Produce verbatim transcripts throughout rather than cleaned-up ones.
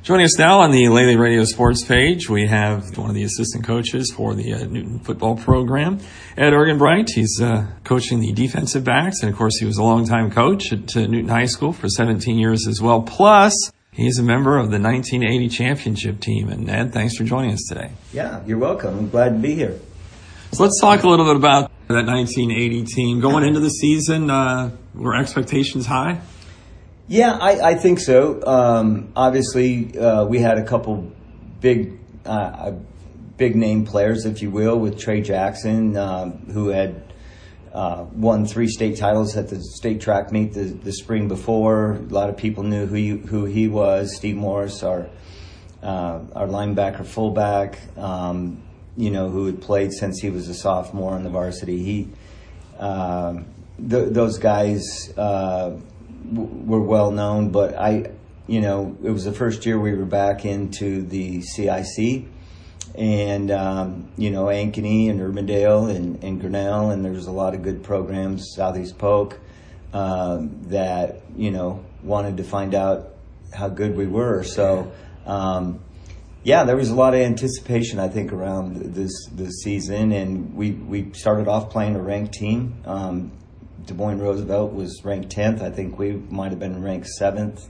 Joining us now on the Lely Radio Sports page, we have one of the assistant coaches for the uh, Newton football program, Ed Orgenbright. He's uh, coaching the defensive backs, and of course he was a longtime coach at uh, Newton High School for seventeen years as well. Plus, he's a member of the nineteen eighty championship team. And Ed, thanks for joining us today. Yeah, you're welcome. I'm glad to be here. So let's talk a little bit about that nineteen eighty team. Going into the season, uh, were expectations high? Yeah, I, I think so. Um, obviously, uh, we had a couple big, uh, big name players, if you will, with Trey Jackson, um, who had uh, won three state titles at the state track meet the, the spring before. A lot of people knew who he, who he was. Steve Morris, our uh, our linebacker fullback, um, you know, who had played since he was a sophomore on the varsity. He, uh, th- those guys. Uh, were well known, but I, you know, it was the first year we were back into the C I C, and um, you know, Ankeny and Urbandale and, and Grinnell, and there's a lot of good programs, Southeast Polk, um, that you know wanted to find out how good we were. So, um, yeah, there was a lot of anticipation, I think, around this this season, and we we started off playing a ranked team. Um, Des Moines Roosevelt was ranked tenth. I think we might have been ranked seventh.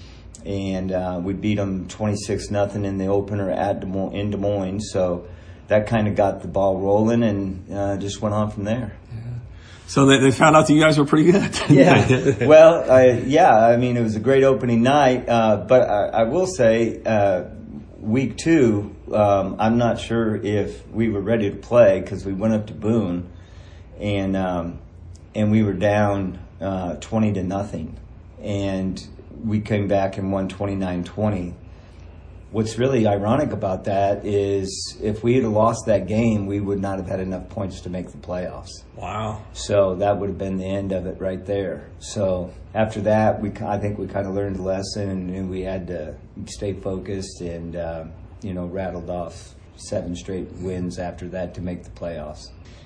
And uh, we beat them twenty-six nothing in the opener at Des Moines, in Des Moines. So that kind of got the ball rolling and uh, just went on from there. Yeah. So they, they found out that you guys were pretty good. Yeah. Well, I, yeah, I mean, it was a great opening night. Uh, but I, I will say uh, week two, um, I'm not sure if we were ready to play because we went up to Boone and um, – and we were down uh, twenty to nothing, and we came back and won twenty-nine twenty. What's really ironic about that is if we had lost that game, we would not have had enough points to make the playoffs. Wow. So that would have been the end of it right there. So after that, we I think we kind of learned a lesson, and, and we had to stay focused and, uh, you know, rattled off seven straight wins after that to make the playoffs.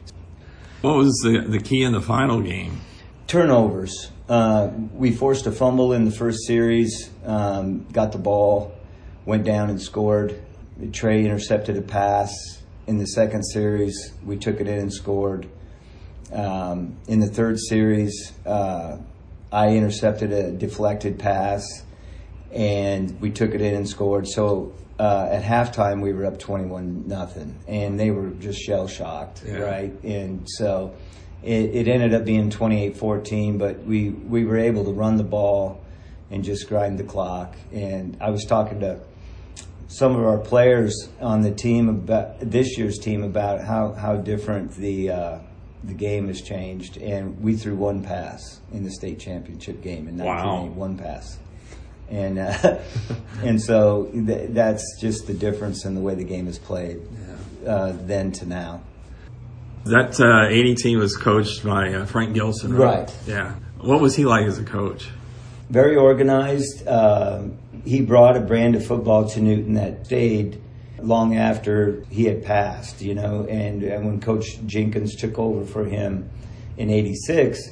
What was the the key in the final game? Turnovers. Uh, we forced a fumble in the first series, um, got the ball, went down and scored. Trey intercepted a pass. In the second series, we took it in and scored. Um, in the third series, uh, I intercepted a deflected pass, and we took it in and scored. So Uh, at halftime, we were up twenty-one nothing, and they were just shell-shocked, yeah. right? And so it, it ended up being twenty-eight fourteen, but we, we were able to run the ball and just grind the clock. And I was talking to some of our players on the team, about this year's team, about how, how different the uh, the game has changed. And we threw one pass in the state championship game in nineteen eighty, wow. one pass. And uh, and so th- that's just the difference in the way the game is played yeah. uh, then to now. That uh, eighty team was coached by uh, Frank Gilson, right? Right. Yeah. What was he like as a coach? Very organized. Uh, he brought a brand of football to Newton that stayed long after he had passed, you know. And, and when Coach Jenkins took over for him in eighty-six,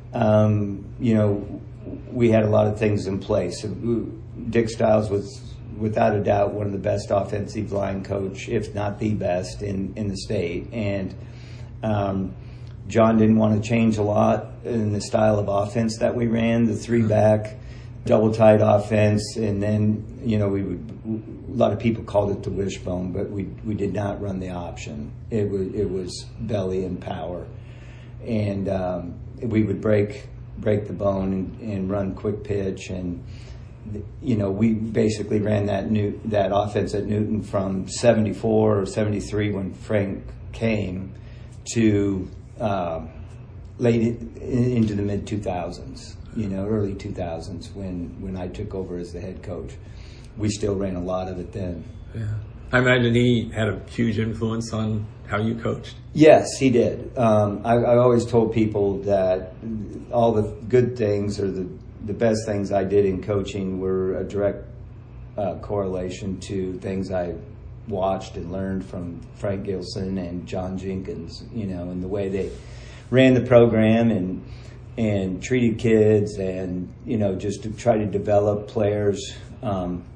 um, you know, we had a lot of things in place. Dick Stiles was, without a doubt, one of the best offensive line coach, if not the best, in, in the state. And um, John didn't want to change a lot in the style of offense that we ran, the three-back, double-tight offense. And then, you know, we would, a lot of people called it the wishbone, but we we did not run the option. It was, it was belly and power. And um, we would break... break the bone and, and run quick pitch, and you know we basically ran that new that offense at Newton from seventy-four or seventy-three when Frank came to uh, late in, into the mid two thousands, you know, early two thousands when when I took over as the head coach. We still ran a lot of it then. Yeah, I imagine he had a huge influence on how you coached. Yes, he did. Um, I, I always told people that all the good things or the, the best things I did in coaching were a direct uh, correlation to things I watched and learned from Frank Gilson and John Jenkins, you know, and the way they ran the program and and treated kids and, you know, just to try to develop players um,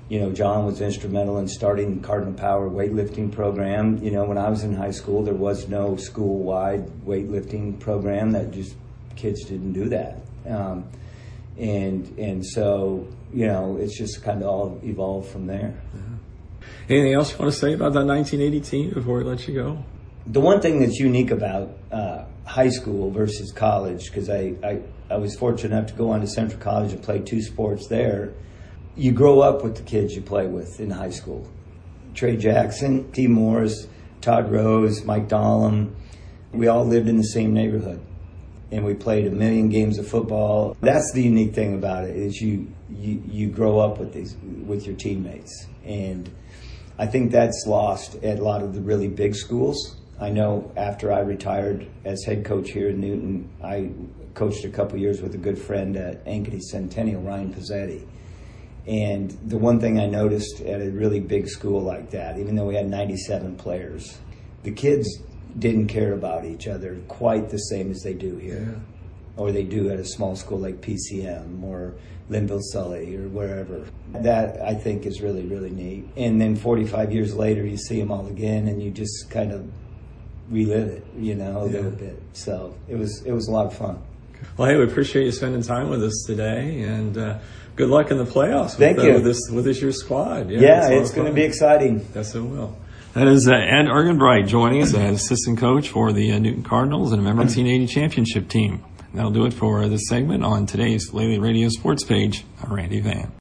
You know, John was instrumental in starting the Cardinal Power weightlifting program. You know, when I was in high school, there was no school-wide weightlifting program. That just, kids didn't do that. Um, and and so, you know, it's just kind of all evolved from there. Yeah. Anything else you want to say about that nineteen eighty team before we let you go? The one thing that's unique about uh, high school versus college, because I, I, I was fortunate enough to go on to Central College and play two sports there, you grow up with the kids you play with in high school. Trey Jackson, T. Morris, Todd Rose, Mike Dahlem, we all lived in the same neighborhood. And we played a million games of football. That's the unique thing about it, is you you, you grow up with these with your teammates. And I think that's lost at a lot of the really big schools. I know after I retired as head coach here in Newton, I coached a couple years with a good friend at Ankeny Centennial, Ryan Pizzetti. And the one thing I noticed at a really big school like that, even though we had ninety-seven players, the kids didn't care about each other quite the same as they do here. Yeah. Or they do at a small school like P C M or Linville Sully or wherever. That, I think, is really, really neat. And then forty-five years later, you see them all again and you just kind of relive it, you know, a yeah. little bit. So it was it was a lot of fun. Well, hey, we appreciate you spending time with us today, and uh, good luck in the playoffs. Thank with, you. Uh, with this with this year's squad. Yeah, yeah it's, it's going to be exciting. Yes, it will. That is uh, Ed Argenbright joining us as assistant coach for the uh, Newton Cardinals and a member of the nineteen eighty championship team. That'll do it for this segment on today's Lely Radio Sports Page. I'm Randy Van.